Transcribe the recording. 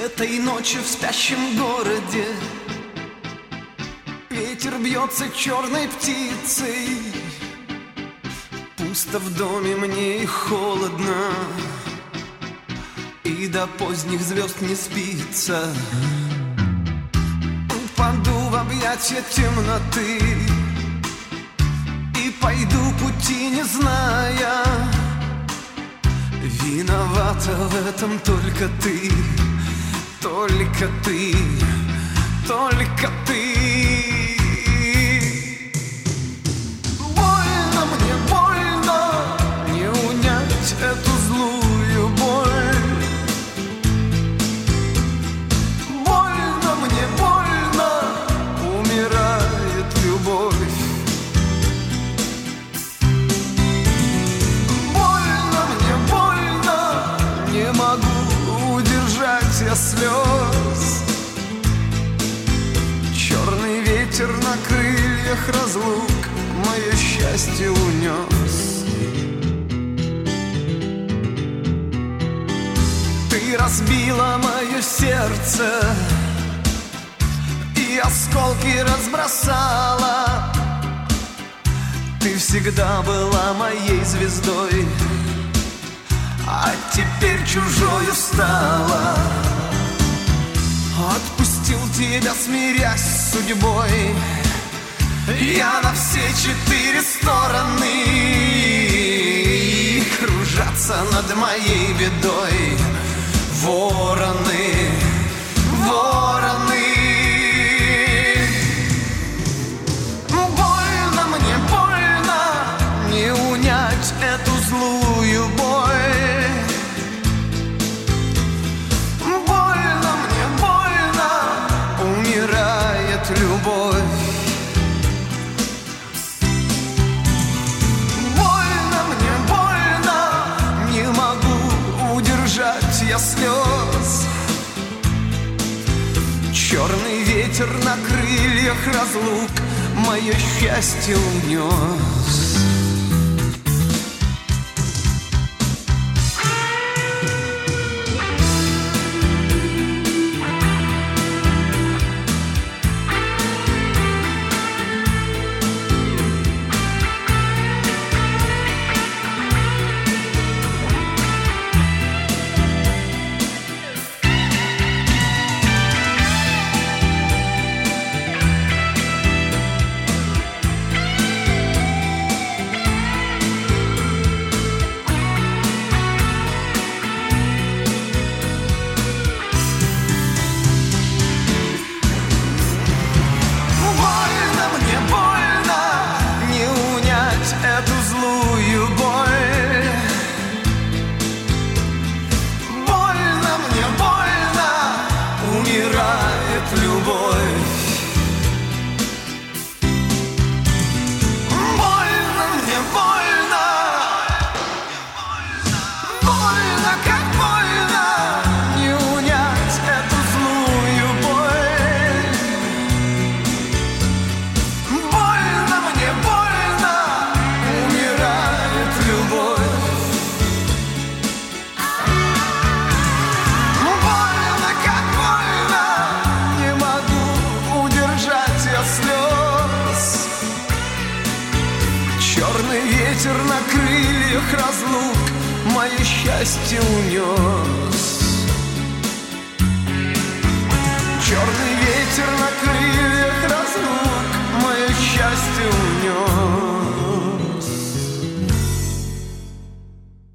Этой ночью в спящем городе ветер бьется черной птицей. Пусто в доме мне и холодно, и до поздних звезд не спится. Упаду в объятия темноты и пойду пути не зная. Виновата в этом только ты, только ты, только ты. Больно мне, больно, не унять эту злую боль. Больно мне, больно, умирает любовь. Больно мне, больно, не могу удержать я слез. Черный ветер на крыльях разлук мое счастье унес. Ты разбила мое сердце и осколки разбросала. Ты всегда была моей звездой, а теперь чужою стала. Отпустил тебя, смирясь с судьбой, я на все 4 стороны. Кружатся над моей бедой вороны, вороны. Больно мне, больно, не унять эту злую боль. Любовь. Больно мне, больно, не могу удержать я слез. Черный ветер на крыльях разлук мое счастье унес. Ветер на крыльях разлук мое счастье унес. Черный ветер на крыльях